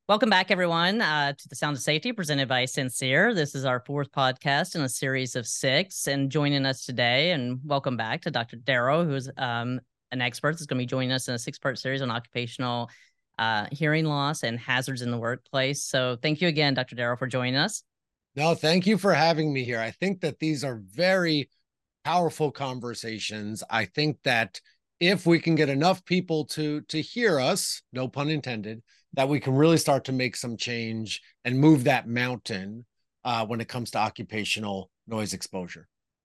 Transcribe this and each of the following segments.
Welcome back, everyone, to the Sound of Safety presented by Sincere. This is our fourth podcast in a series of six. And joining us today, and welcome back to Dr. Darrow, who is an expert that's going to be joining us in a six-part series on occupational hearing loss and hazards in the workplace. So thank you again, Dr. Darrow, for joining us. No, thank you for having me here. I think that these are very powerful conversations. I think that if we can get enough people to hear us, no pun intended, that we can really start to make some change and move that mountain when it comes to occupational noise exposure.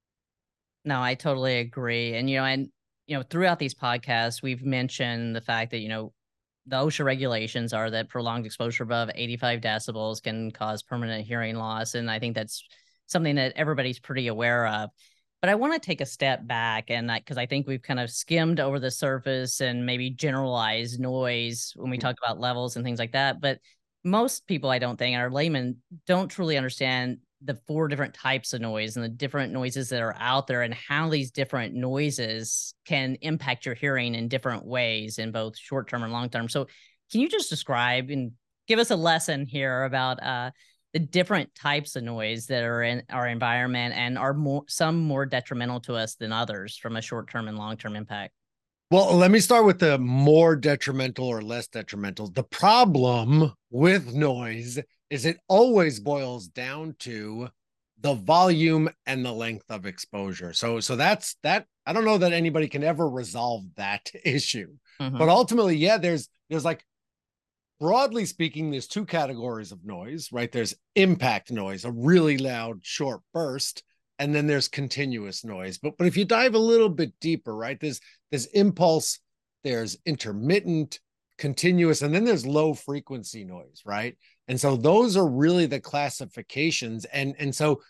No, I totally agree. And throughout these podcasts, we've mentioned the fact that, the OSHA regulations are that prolonged exposure above 85 decibels can cause permanent hearing loss. And I think that's something that everybody's pretty aware of. But I want to take a step back, and because I think we've kind of skimmed over the surface and maybe generalized noise when we talk about levels and things like that. But most people, I don't think, our laymen don't truly understand the four different types of noise and the different noises that are out there and how these different noises can impact your hearing in different ways in both short term and long term. So can you just describe and give us a lesson here about the different types of noise that are in our environment and are some more detrimental to us than others from a short term and long term impact? Well, let me start with the more detrimental or less detrimental. The problem with noise is it always boils down to the volume and the length of exposure. So that's that. I don't know that anybody can ever resolve that issue. But ultimately, yeah, there's like, broadly speaking, there's two categories of noise, right? There's impact noise, a really loud short burst, and then there's continuous noise. But if you dive a little bit deeper, right, there's impulse, there's intermittent, continuous, and then there's low frequency noise, right? And so those are really the classifications. And so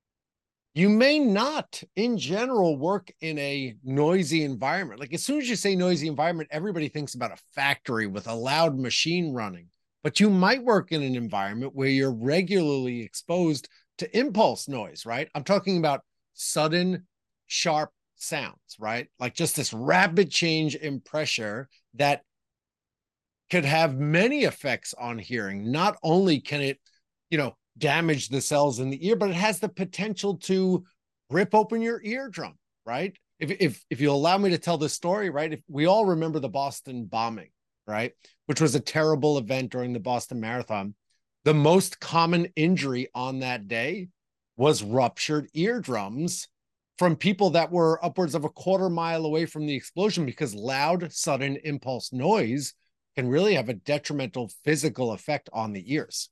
you may not, in general, work in a noisy environment. Like, as soon as you say noisy environment, everybody thinks about a factory with a loud machine running. But you might work in an environment where you're regularly exposed to impulse noise, right? I'm talking about sudden, sharp sounds, right? Like just this rapid change in pressure that could have many effects on hearing. Not only can it, damage the cells in the ear, but it has the potential to rip open your eardrum, right? If you'll allow me to tell this story, right? If we all remember the Boston bombing, right? Which was a terrible event during the Boston Marathon. The most common injury on that day was ruptured eardrums from people that were upwards of a quarter mile away from the explosion, because loud, sudden impulse noise can really have a detrimental physical effect on the ears.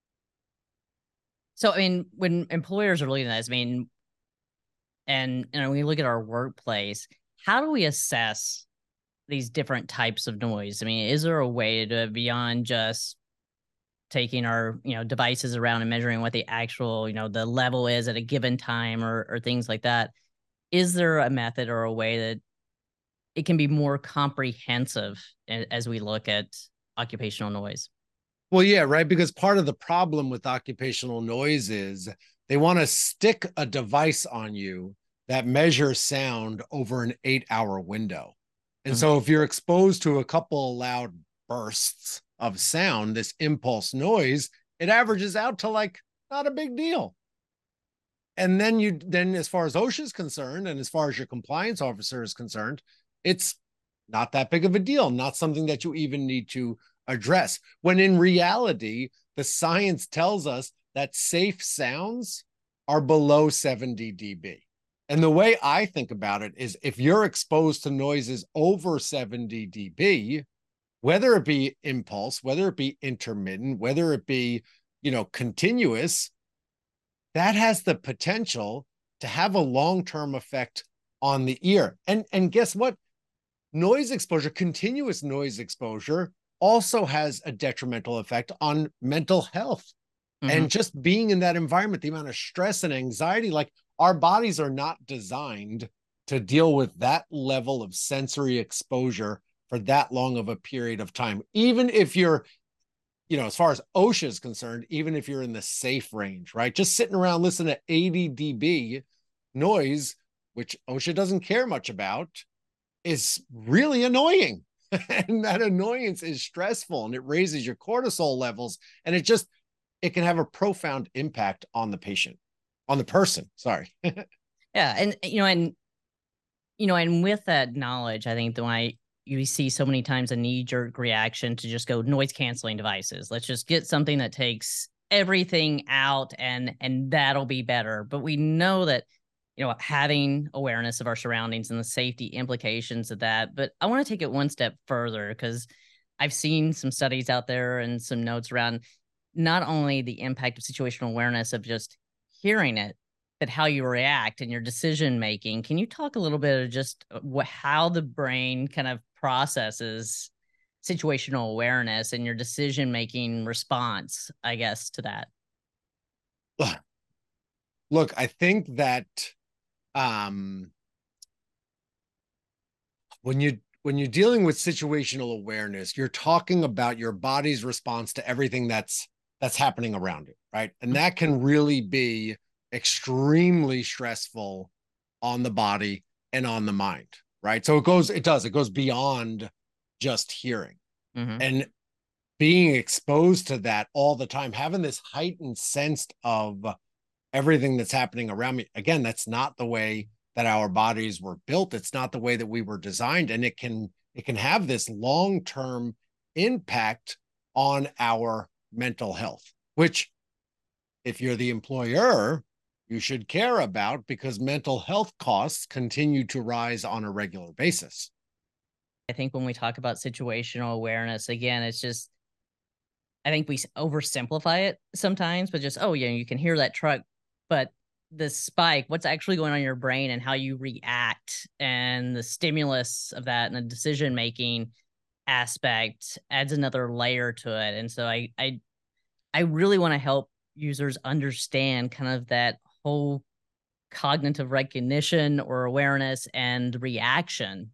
So, I mean, when employers are looking at this, I mean, and when we look at our workplace, how do we assess these different types of noise? I mean, is there a way to, beyond just taking our, devices around and measuring what the actual, the level is at a given time or things like that? Is there a method or a way that it can be more comprehensive as we look at occupational noise? Well, yeah, right. Because part of the problem with occupational noise is they want to stick a device on you that measures sound over an 8-hour window. And so if you're exposed to a couple of loud bursts of sound, this impulse noise, it averages out to like not a big deal. And then as far as OSHA is concerned, and as far as your compliance officer is concerned, it's not that big of a deal, not something that you even need to address. When in reality, the science tells us that safe sounds are below 70 dB. And the way I think about it is, if you're exposed to noises over 70 dB, whether it be impulse, whether it be intermittent, whether it be, continuous, that has the potential to have a long-term effect on the ear. And guess what? Noise exposure, continuous noise exposure, also has a detrimental effect on mental health. And just being in that environment, the amount of stress and anxiety, like, our bodies are not designed to deal with that level of sensory exposure for that long of a period of time. Even if you're, as far as OSHA is concerned, even if you're in the safe range, right? Just sitting around listening to 80 dB noise, which OSHA doesn't care much about, is really annoying. And that annoyance is stressful and it raises your cortisol levels. And it can have a profound impact on the patient, on the person. Sorry. Yeah. And with that knowledge, I think you see so many times a knee jerk reaction to just go noise canceling devices. Let's just get something that takes everything out and that'll be better. But we know that, having awareness of our surroundings and the safety implications of that. But I want to take it one step further because I've seen some studies out there and some notes around not only the impact of situational awareness of just hearing it, but how you react and your decision making. Can you talk a little bit of just how the brain kind of processes situational awareness and your decision making response, I guess, to that? Look, I think that um, when you're dealing with situational awareness, you're talking about your body's response to everything that's happening around it, right? And that can really be extremely stressful on the body and on the mind, right? So it goes beyond just hearing. Mm-hmm. And being exposed to that all the time, having this heightened sense of everything that's happening around me. Again, that's not the way that our bodies were built. It's not the way that we were designed. And it can have this long-term impact on our mental health, which if you're the employer, you should care about because mental health costs continue to rise on a regular basis. I think when we talk about situational awareness, again, it's just, I think we oversimplify it sometimes, but just, oh, yeah, you can hear that truck, but the spike, what's actually going on in your brain and how you react and the stimulus of that and the decision making aspect adds another layer to it. And so I really want to help users understand kind of that whole cognitive recognition or awareness and reaction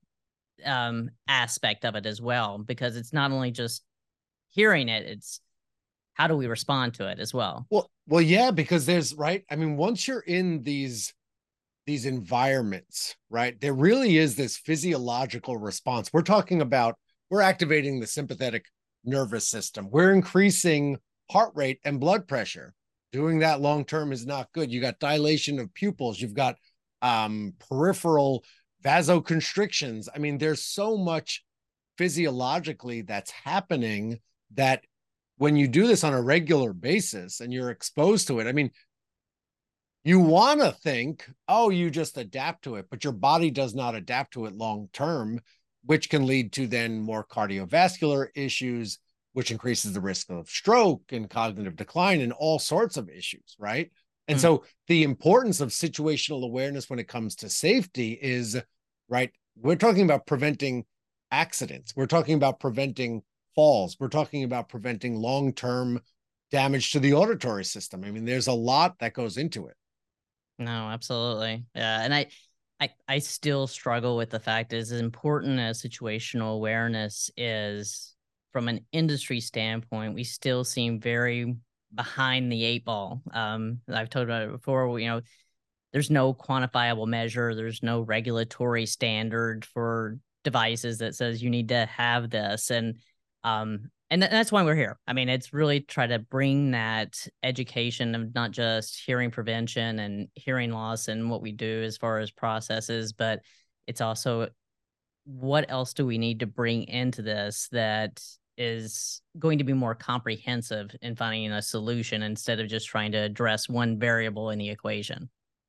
aspect of it as well, because it's not only just hearing it, it's how do we respond to it as well. Well, yeah, because there's right. I mean, once you're in these environments, right, there really is this physiological response. We're activating the sympathetic nervous system. We're increasing heart rate and blood pressure. Doing that long term is not good. You got dilation of pupils. You've got peripheral vasoconstrictions. I mean, there's so much physiologically that's happening that when you do this on a regular basis and you're exposed to it, I mean, you want to think, oh, you just adapt to it, but your body does not adapt to it long term, which can lead to then more cardiovascular issues, which increases the risk of stroke and cognitive decline and all sorts of issues, right? And so the importance of situational awareness when it comes to safety is, right, we're talking about preventing accidents. We're talking about preventing falls. We're talking about preventing long-term damage to the auditory system. I mean, there's a lot that goes into it. No, absolutely. Yeah. And I still struggle with the fact as important as situational awareness is from an industry standpoint, we still seem very behind the eight ball. I've told about it before, there's no quantifiable measure. There's no regulatory standard for devices that says you need to have this. And that's why we're here. I mean, it's really try to bring that education of not just hearing prevention and hearing loss and what we do as far as processes, but it's also what else do we need to bring into this that is going to be more comprehensive in finding a solution instead of just trying to address one variable in the equation.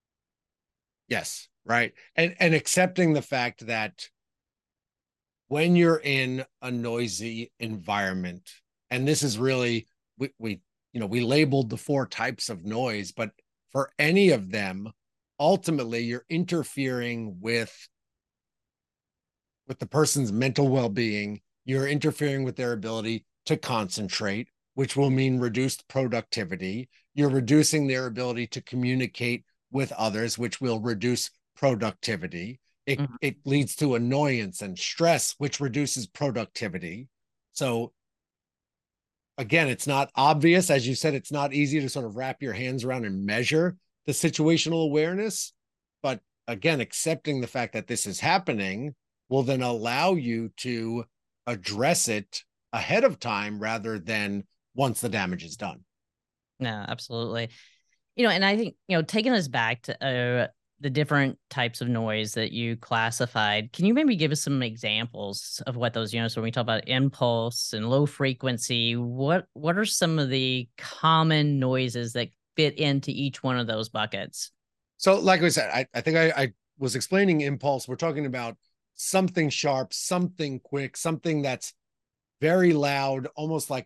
Yes, right. And accepting the fact that when you're in a noisy environment, and this is really we labeled the 4 types of noise, but for any of them, ultimately you're interfering with the person's mental well-being. You're interfering with their ability to concentrate, which will mean reduced productivity. You're reducing their ability to communicate with others, which will reduce productivity. It leads to annoyance and stress, which reduces productivity. So again, it's not obvious. As you said, it's not easy to sort of wrap your hands around and measure the situational awareness. But again, accepting the fact that this is happening will then allow you to address it ahead of time rather than once the damage is done. No, absolutely. And I think, taking us back to the different types of noise that you classified, can you maybe give us some examples of what those, so when we talk about impulse and low frequency, what are some of the common noises that fit into each one of those buckets? So, like I said, I think I was explaining impulse. We're talking about something sharp, something quick, something that's very loud, almost like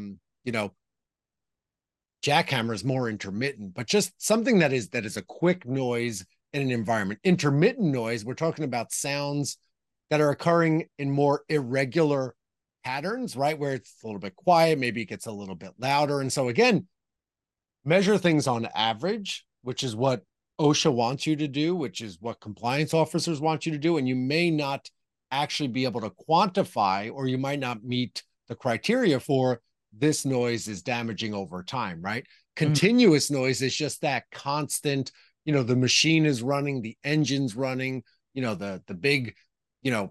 jackhammer is more intermittent, but just something that is a quick noise in an environment. Intermittent noise, we're talking about sounds that are occurring in more irregular patterns, right? Where it's a little bit quiet, maybe it gets a little bit louder. And so again, measure things on average, which is what OSHA wants you to do, which is what compliance officers want you to do. And you may not actually be able to quantify, or you might not meet the criteria for this noise is damaging over time, right? Continuous noise is just that constant, the machine is running, the engine's running, the big, the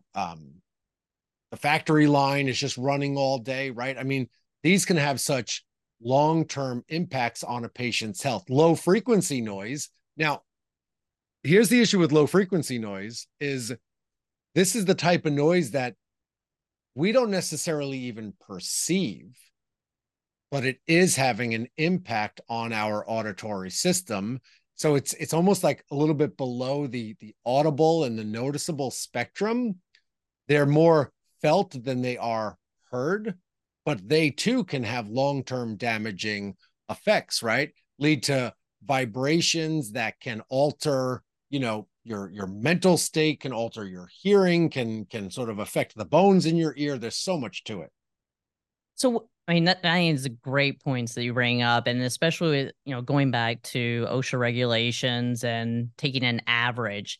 factory line is just running all day, right? I mean, these can have such long-term impacts on a patient's health. Low frequency noise. Now, here's the issue with low frequency noise is this is the type of noise that we don't necessarily even perceive, but it is having an impact on our auditory system. So it's almost like a little bit below the audible and the noticeable spectrum. They're more felt than they are heard, but they too can have long-term damaging effects, right? Lead to vibrations that can alter, your mental state, can alter your hearing, can sort of affect the bones in your ear. There's so much to it. So, I mean, that is great points that you bring up. And especially with, going back to OSHA regulations and taking an average,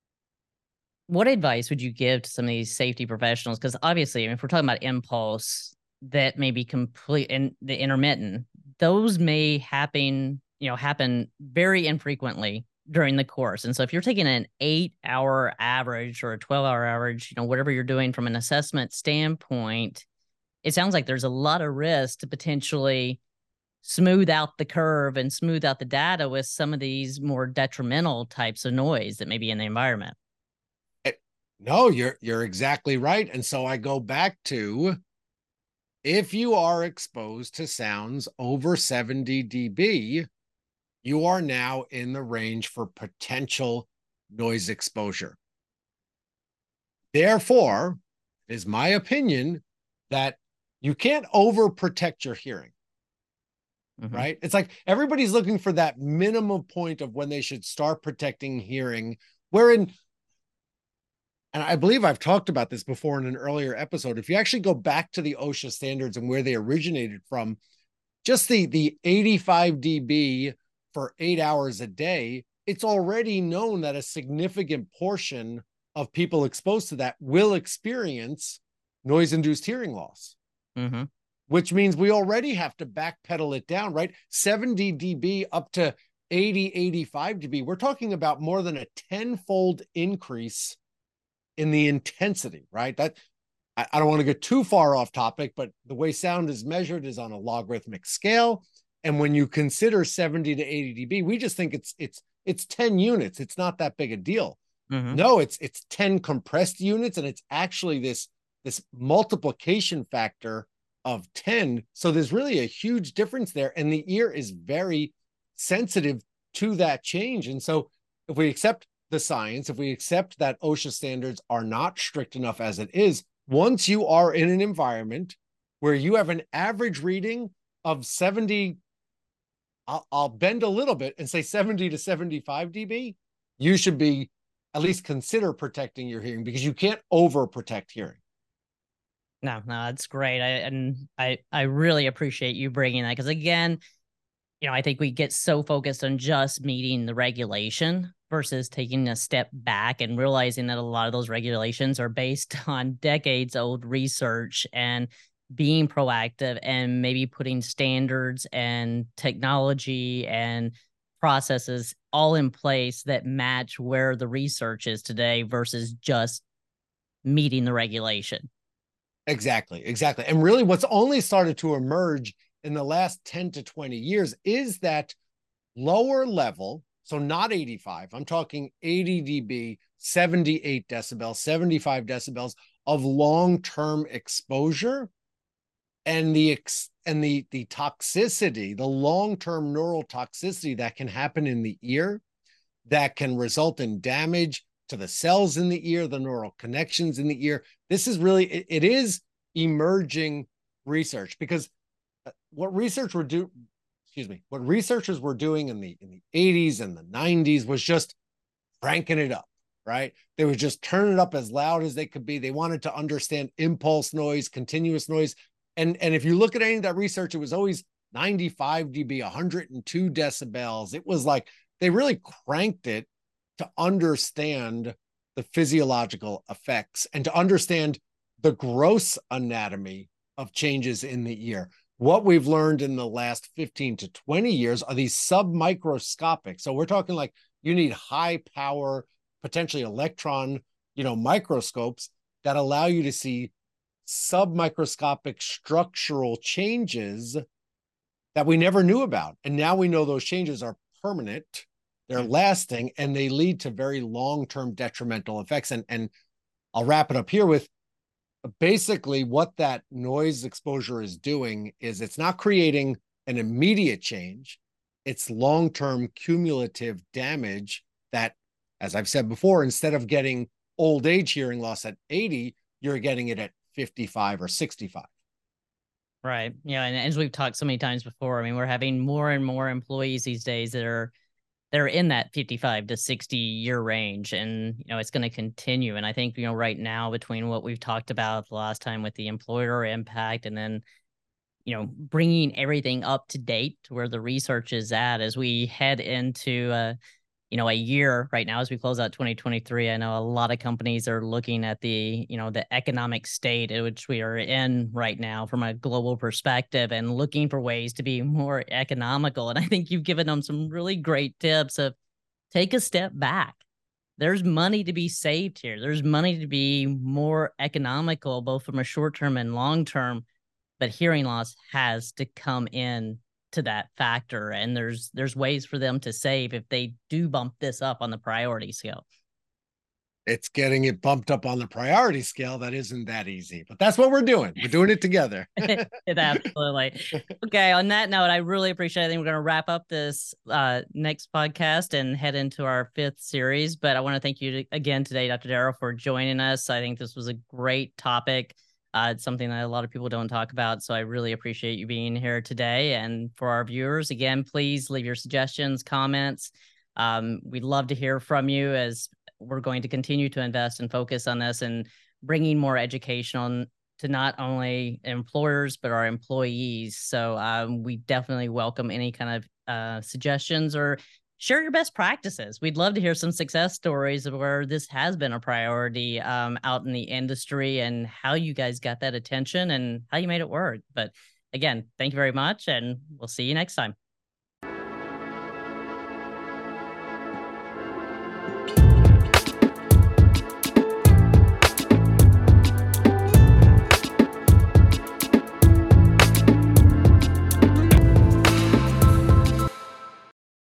what advice would you give to some of these safety professionals? Because obviously, if we're talking about impulse that may be complete and the intermittent, those may happen very infrequently during the course. And so if you're taking an 8-hour average or a 12-hour average, whatever you're doing from an assessment standpoint, it sounds like there's a lot of risk to potentially smooth out the curve and smooth out the data with some of these more detrimental types of noise that may be in the environment. No, you're exactly right. And so I go back to, if you are exposed to sounds over 70 dB, you are now in the range for potential noise exposure. Therefore, it is my opinion that you can't overprotect your hearing. Right? It's like everybody's looking for that minimum point of when they should start protecting hearing, wherein, and I believe I've talked about this before in an earlier episode, if you actually go back to the OSHA standards and where they originated from, just the 85 dB for 8 hours a day, it's already known that a significant portion of people exposed to that will experience noise-induced hearing loss. Which means we already have to backpedal it down, right? 70 dB up to 80, 85 dB. We're talking about more than a 10-fold increase in the intensity, right? That I don't want to get too far off topic, but the way sound is measured is on a logarithmic scale. And when you consider 70 to 80 dB, we just think it's 10 units. It's not that big a deal. No, it's 10 compressed units, and it's actually this multiplication factor of 10. So there's really a huge difference there. And the ear is very sensitive to that change. And so if we accept the science, if we accept that OSHA standards are not strict enough as it is, once you are in an environment where you have an average reading of 70, I'll bend a little bit and say 70 to 75 dB, you should be at least consider protecting your hearing, because you can't overprotect hearing. No, that's great. I really appreciate you bringing that, because again, I think we get so focused on just meeting the regulation versus taking a step back and realizing that a lot of those regulations are based on decades old research, and being proactive and maybe putting standards and technology and processes all in place that match where the research is today versus just meeting the regulation. Exactly, exactly. And really what's only started to emerge in the last 10 to 20 years is that lower level, so not 85, I'm talking 80 dB, 78 decibels, 75 decibels of long-term exposure, and the toxicity, the long-term neural toxicity that can happen in the ear, that can result in damage to the cells in the ear, the neural connections in the ear. This is really, it is emerging research, because what research were do excuse me, what researchers were doing in the 80s and the 90s was just cranking it up, right? They would just turn it up as loud as they could be. They wanted to understand impulse noise, continuous noise. And if you look at any of that research, it was always 95 dB, 102 decibels. It was like they really cranked it to understand the physiological effects and to understand the gross anatomy of changes in the ear. What we've learned in the last 15 to 20 years are these submicroscopic. So we're talking like you need high power, potentially electron, microscopes that allow you to see submicroscopic structural changes that we never knew about. And now we know those changes are permanent, they're lasting, and they lead to very long-term detrimental effects. And I'll wrap it up here with basically what that noise exposure is doing is it's not creating an immediate change. It's long-term cumulative damage that, as I've said before, instead of getting old age hearing loss at 80, you're getting it at 55 or 65. Right. Yeah. And as we've talked so many times before, I mean, we're having more and more employees these days that are in that 55 to 60 year range. And, it's going to continue. And I think, right now, between what we've talked about the last time with the employer impact, and then, bringing everything up to date to where the research is at as we head into, a year right now as we close out 2023. I know a lot of companies are looking at the, the economic state in which we are in right now from a global perspective and looking for ways to be more economical. And I think you've given them some really great tips of take a step back. There's money to be saved here. There's money to be more economical, both from a short term and long term, but hearing loss has to come in to that factor, and there's ways for them to save if they do bump this up on the priority scale. It's getting it bumped up on the priority scale that isn't that easy, but that's what we're doing it together. Absolutely. Okay, on that note, I really appreciate it. I think we're going to wrap up this next podcast and head into our 5th series, but I want to thank you again today, Dr. Darrow, for joining us. I think this was a great topic. It's something that a lot of people don't talk about, so I really appreciate you being here today. And for our viewers, again, please leave your suggestions, comments. We'd love to hear from you, as we're going to continue to invest and focus on this and bringing more education on to not only employers, but our employees. So we definitely welcome any kind of suggestions, or share your best practices. We'd love to hear some success stories of where this has been a priority out in the industry, and how you guys got that attention and how you made it work. But again, thank you very much, and we'll see you next time.